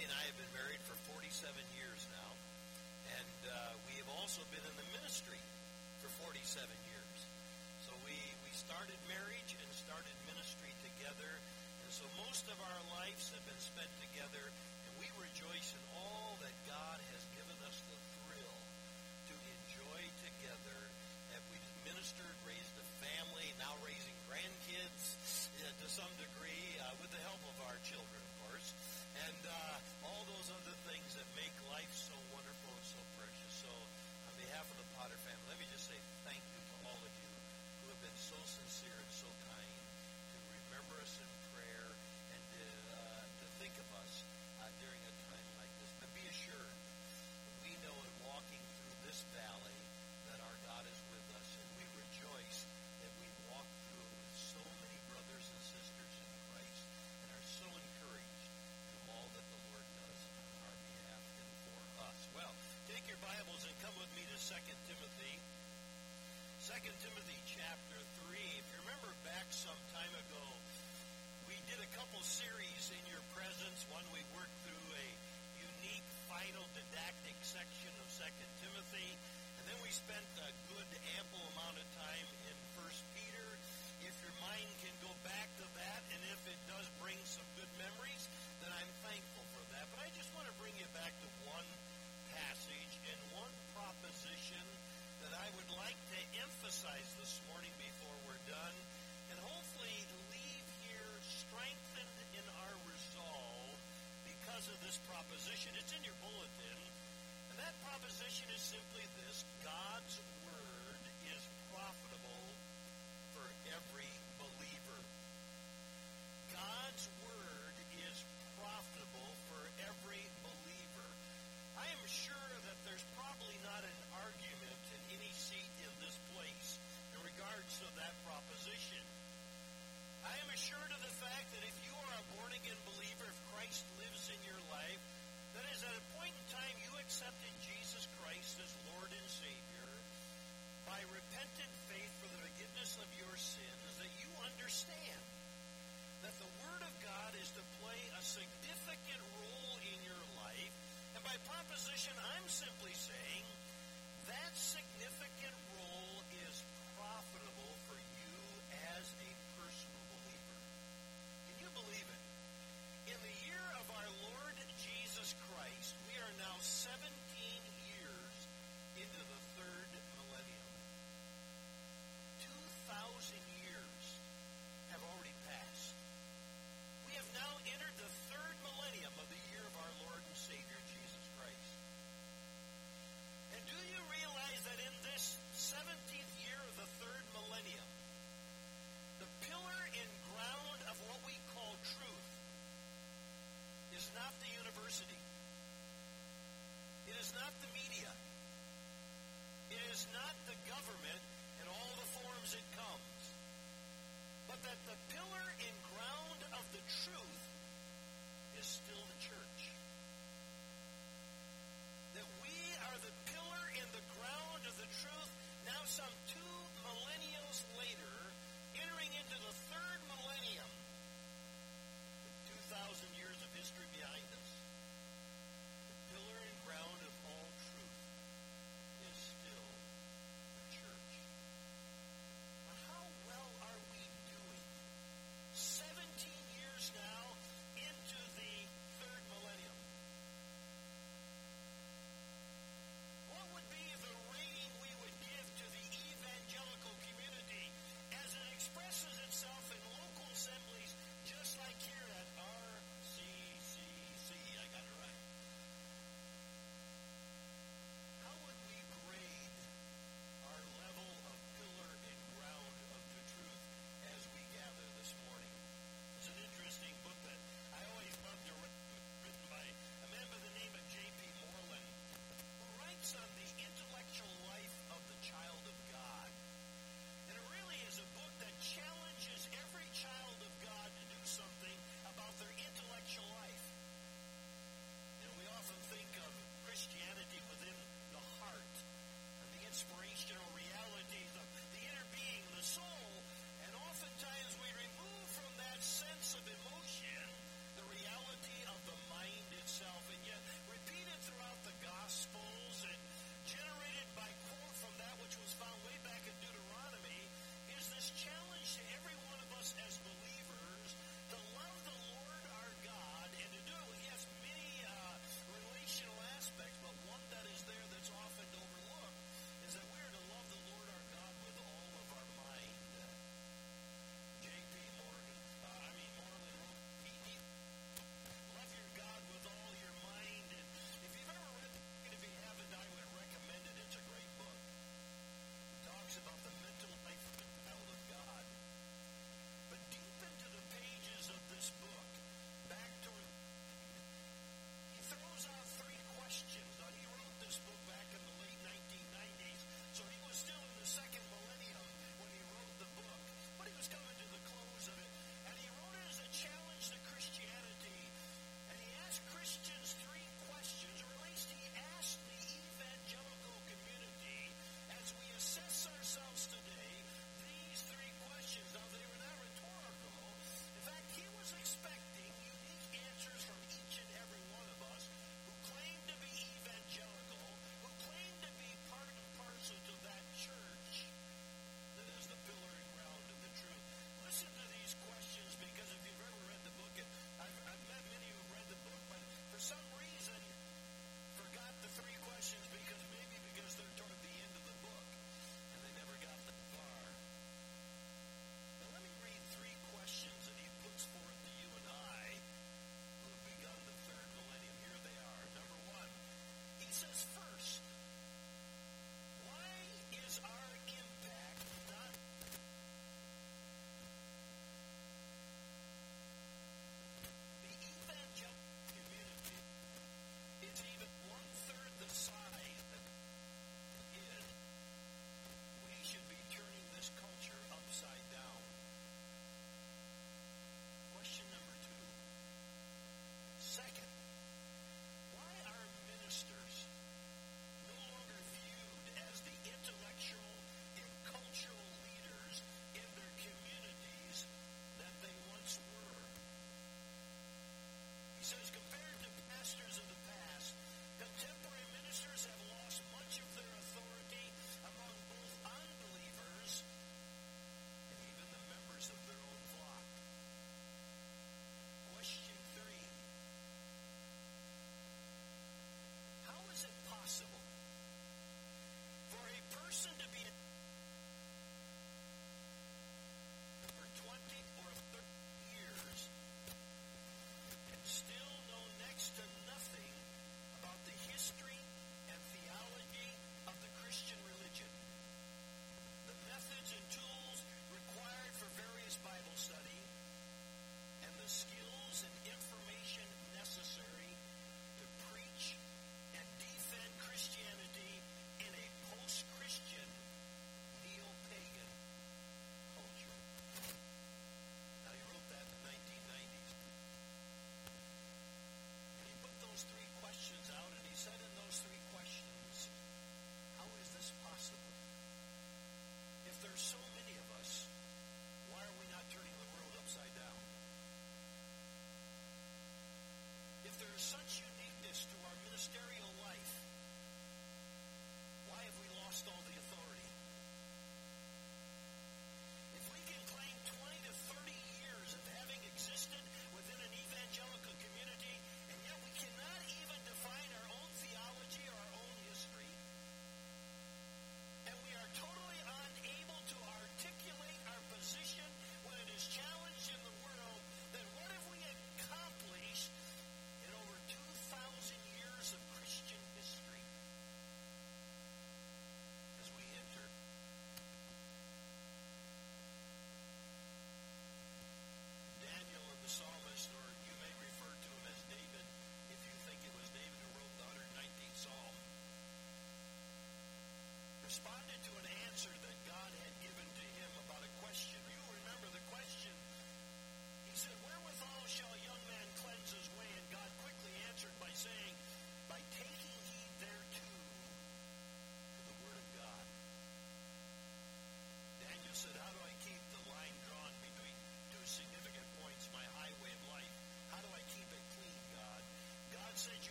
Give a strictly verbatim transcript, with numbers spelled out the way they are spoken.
Patty and I have been married for forty-seven years now, and uh, we have also been in the ministry for forty-seven years. So we, we started marriage and started ministry together, and so most of our lives have been spent together, and we rejoice in all that God has given us the thrill to enjoy together. Have we ministered, raised a family, now raising grandkids uh, to some degree, uh, with the help of our children, of course, and uh, all those other things that make life so wonderful and so precious. So on behalf of the Potter family, let me just say thank you to all of you who have been so sincere and so kind to remember us in prayer and to, uh, to think of us uh, during a time like this. But be assured, we know in walking through this valley that our God is with us, and we rejoice that we walk through it with so many brothers and sisters in Christ and are so encouraged from all that the Lord does on our behalf and for us. Well, take your Bibles and come with me to Second Timothy. Second Timothy chapter three. If you remember back some time ago, we did a couple series in your presence. One, we worked through a unique final didactic section of Second Timothy, and then we spent a good ample amount of time in First Peter. If your mind can go back to that, and if it does bring some good memories, then I'm thankful for that. But I just want to bring you back to one passage and one proposition that I would like to emphasize this morning before we're done, and hopefully leave here strengthened in our resolve because of this proposition. It's in your bulletin, and that proposition is simply this: God's Word is profitable for every believer. God's Word is profitable for every believer. I am sure that there's probably not an argument in any seat in this place in regards to that proposition. I am assured of the fact that if you are a born-again believer, if Christ lives in your life, that is, at a point in time you accepted Jesus Christ as Lord and Savior, by repentant